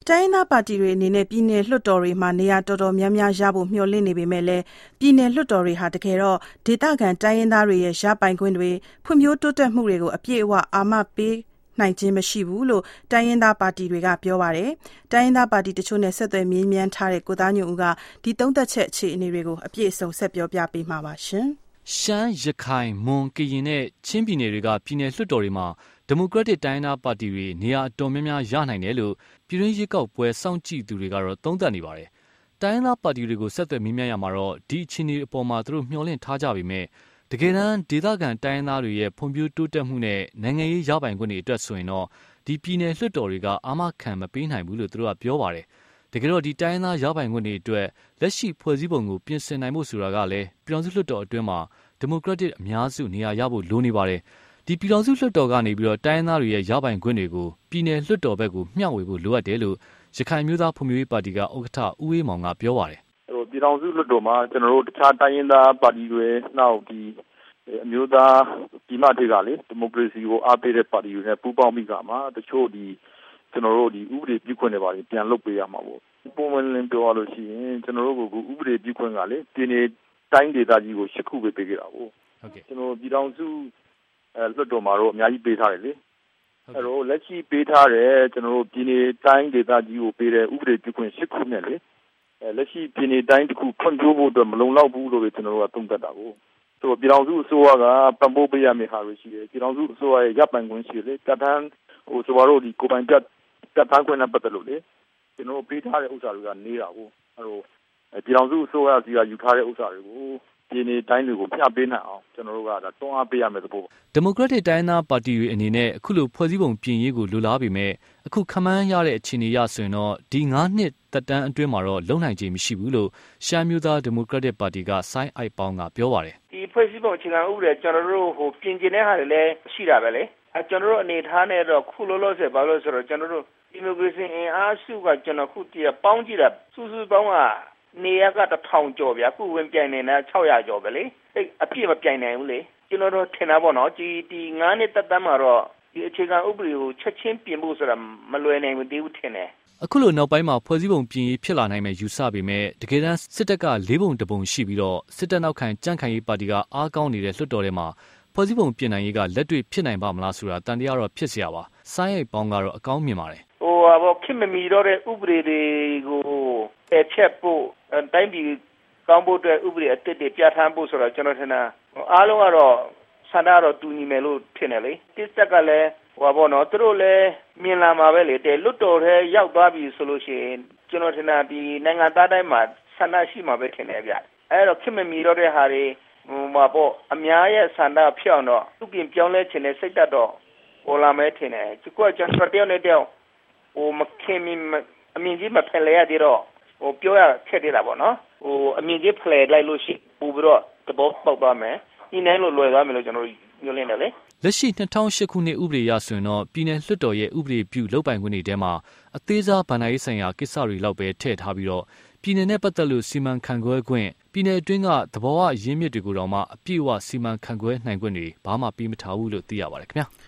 တိုင်းရင်းသားပါတီတွေအနေနဲ့ပြည်내လွှတ်တော်တွေမှာနေရာတော်တော်များများရဖို့မျှော်လင့်နေပေမဲ့လည်းပြည်내လွှတ်တော်တွေဟာတကယ်တော့ဒေသခံတိုင်းရင်းသားတွေရဲ့ရပိုင်ခွင့်တွေဖွံ့ဖြိုးတိုးတက်မှုတွေကိုအပြည့်အဝအာမပေးနိုင်ခြင်းမရှိဘူးလို့တိုင်းရင်းသားပါတီတွေကပြောပါတယ်။တိုင်းရင်းသားပါတီတချို့နဲ့ဆက်သွယ်မေးမြန်းထားတဲ့ကိုသားညွန့်ဦးကဒီသုံးသက်ချက်အခြေအနေတွေကိုအပြည့်အစုံဆက်ပြောပြပေးမှာပါရှင်။ရှမ်းရခိုင်မွန်ကရင်နဲ့ချင်းပြည်နယ်တွေကပြည်내လွှတ်တော်တွေမှာဒီမိုကရက်တစ်တိုင်းရင်းသားပါတီတွေနေရာအတော်များများရနိုင်တယ်လို့ပြည်တွင်းရွေးကောက်ပွဲစောင့်ကြည့်သူတွေကတော့သုံးသပ်နေပါတယ်။တိုင်းရင်းသားပါတီတွေကိုဆက်သွယ်မေးမြန်းရမှာတော့ဒီအခြေအနေအပေါ်မှာသူတို့မျှော်လင့်ထားကြပေမဲ့တကယ်တမ်းဒေသခံတိုင်းရင်းသားတွေရဲ့ဖွံ့ဖြိုးတိုးတက်မှုနဲ့နိုင်ငံရေးရပိုင်ခွင့်တွေအတွက်ဆိုရင်တော့ဒီပြည်내လွှတ်တော်တွေကအာမခံမပေးနိုင်ဘူးလို့သူတို့ကပြောပါတယ်။တကယ်တော့ဒီတိုင်းရင်းသားရပိုင်ခွင့်တွေအတွက်လက်ရှိဖွဲ့စည်းပုံကိုပြင်ဆင်နိုင်ဖို့ဆိုတာကလည်းပြည်ထောင်စုလွှတ်တော်အတွင်းမှာဒီမိုကရက်တစ်အများစုနေရာရဖို့လိုနေပါတယ်။ဒီပြည်ထောင်စုလွှတ်တော်ကနေပြီးတော့တိုင်းရင်းသားတွေရဲ့ရပိုင်ခွင့်တွေကိုပြည်내လွှတ်တော်ဘက်ကိုမျှဝေဖို့လိုအပ်တယ်လို့ရခိုင်မျိုးသားဖွံ့ဖြိုးရေးပါတီကဥက္ကဋ္ဌဦးအေးမောင်ကပြောပါတယ်။ပြည်ထောင်စုလွှတ်တော်မှာကျွန်တော်တို့တခြားတိုင်းရင်းသားပါတီတွေနောက်ဒီအမျိုးသားဒီမတွေကလေဒီမိုကရေစီကိုအားပေးတဲ့ပါတီတွေနဲ့ပူးပေါင်းပြီးကမှတချို့ဒီကျွန်တော်တို့ဒီဥပဒေပြုခွင့်တွေပါပြန်လုပ်ပေးရမှာပေါ့။ပုံမှန်လင်းပြောရလို့ရှိရင်ကျွန်တော်တို့ကဥပဒေပြုခွင့်ကလေပြည်내တိုင်းဒေသကြီးကို၈ခုပဲပေးခဲ့တာပေါ့။ဟုတ်ကဲ့ကျွန်တော်ပြည်ထောင်စုလွှတ်တော်မှာတော့အများကြီးပေးထားတယ်လေအဲ့တော့လက်ရှိပေးထားတဲ့ကျွန်တော်တို့ပြည်내တိုင်းဒေသကြီးကိုပေးတဲ့ဥပဒေပြုခွင့်၈ခုနဲ့လေလက်ရှိပြည်내တိုင်းတစ်ခုဖွံ့ဖြိုးဖို့အတွက်မလုံလောက်ဘူးလို့ကျွန်တော်တို့ကသုံးသပ်တာကိုဆိုတော့ပြည်ထောင်စုအစိုးရကပံ့ပိုးပေးရမယ့်ဟာတွေရှိတယ်ပြည်ထောင်စုအစိုးရရဲ့ရပ်ပိုင်ခွင့်ရှိတယ်တပ်ထမ်းဆိုပါတော့ဒီကိုပိုင်တပ်ထမ်းခွင့်နဲ့ပတ်သက်လို့လေကျွန်တော်တို့ပေးထားတဲ့ဥစ္စာတွေကနေတာကိုအဲ့တော့ပြည်ထောင်စုအစိုးရစီကယူထားတဲ့ဥစ္စာတွေကိုပြည်내တိုင်းတွေကိုမျှပေးနိုင်အောင်ကျွန်တော်တို့ကတွန်းအားပေးရမယ်သဘောပေါ့ဒီမိုကရက်တစ်တိုင်းသားပါတီတွေအနေနဲ့အခုလိုဖွဲ့စည်းပုံပြင်ရေးကိုလိုလားပေမဲ့အခုခန့်မှန်းရတဲ့အခြေအနေရဆိုရင်တော့ဒီ9နှစ်သက်တမ်းအတွင်းမှာတော့လုံနိုင်ခြင်းမရှိဘူးလို့ရှမ်းမျိုးသားဒီမိုကရက်တစ်ပါတီကဆိုင်းအိုက်ပေါင်းကပြောပါတယ်ဒီဖွဲ့စည်းပုံအခြေခံဥပဒေကျွန်တော်တို့ပြင်ကျင်တဲ့ဟာတွေလည်းရှိတာပဲလေကျွန်တော်တို့အနေထားနဲ့တော့ခုလောလောဆယ်ဘာလို့ဆိုတော့ကျွန်တော်တို့ဒီမိုကရေစီအင်အားစုကကျွန်တော်ခုတည်းပေါင်းကြည့်တာစုစုပေါင်းကနေရက1000ကျော်ဗျာခုဝင်ပြိုင်နေတာ600ကျော်ပဲလေအဲ့အပြည့်မပြိုင်နိုင်ဘူးလေကျွန်တော်တို့ထင်တာပေါ့နော်ဒီ9နှစ်သက်တမ်းမှာတော့ဒီအခြေခံဥပဒေကိုချက်ချင်းပြင်ဖို့ဆိုတာမလွယ်နိုင်ဘူးသေးဘူးထင်တယ်အခုလိုနောက်ပိုင်းမှာဖွဲ့စည်းပုံပြင်ရေးဖြစ်လာနိုင်မယ်ယူဆပေမဲ့တကယ်တမ်းစစ်တပ်က၄ပုံတပုံရှိပြီးတော့စစ်တပ်နောက်ခံကြန့်ခိုင်ရေးပါတီကအားကောင်းနေတဲ့လွှတ်တော်ထဲမှာဖွဲ့စည်းပုံပြင်နိုင်ရေးကလက်တွေ့ဖြစ်နိုင်ပါမလားဆိုတာတန်တရားတော့ဖြစ်เสียပါဆိုင်းရိပ်ပေါင်းကတော့အကောင်းမြင်ပါတယ်ခင်မမီတော့တဲ့ဥပဒေတွေကိုဖယ်ဖြတ်ဖို့တိုင်းပြည်ကောင်းဖို့အတွက်ဥပဒေအသစ်တွေပြဋ္ဌာန်းဖို့ဆိုတော့ကျွန်တော်ထင်တာအားလုံးကတော့ဆန္ဒတော့တူညီမယ်လို့ထင်တယ်လေတစ်သက်ကလည်းပေါ့နော်သူတို့လည်းမြင်လာမှာပဲလေတဲ့လွတ်တော်ထဲရောက်သွားပြီဆိုလို့ရှိရင်ကျွန်တော်ထင်တာဒီနိုင်ငံသားတိုင်းမှာဆန္ဒရှိမှာပဲထင်တယ်ဗျအဲ့တော့ခင်မမီတော့တဲ့ဟာတွေပေါ့အများရဲ့ဆန္ဒဖြစ်အောင်တော့သူပြင်ပြောင်းလဲခြင်းနဲ့စိတ်တက်တော့ပေါ်လာမယ်ထင်တယ်ဒီကွကျွန်တော်တယောက်နဲ့တယောက်မခင်မီအမြင်ကြီးမဖယ်လဲရသေးတော့ပြောရခက်သေးတာပေါ့နော်အမြင်ကြီးဖယ်လိုက်လို့ရှိပို့ပြီးတော့သဘောပေါက်သွားမယ်ဒီနိုင်လို့လွယ်သွားမယ်လို့ကျွန်တော်ညွှန်လင်းတယ်လေလက်ရှိ2008ခုနှစ်ဥပဒေရဆိုရင်တော့ပြည်내လွှတ်တော်ရဲ့ဥပဒေပြုလုပ်ပိုင်ခွင့်တွေထဲမှာအသေးစားဗဏ္ဍာရေးဆိုင်ရာကိစ္စတွေလောက်ပဲထည့်ထားပြီးတော့ပြည်내နဲ့ပတ်သက်လို့စီမံခန့်ခွဲခွင့်ပြည်내အတွင်းကသဘောဝရင်းမြစ်တွေကိုတော့မှအပြည့်အဝစီမံခန့်ခွဲနိုင်ခွင့်တွေဘာမှပြီးမထားဘူးလို့သိရပါတယ်ခင်ဗျာ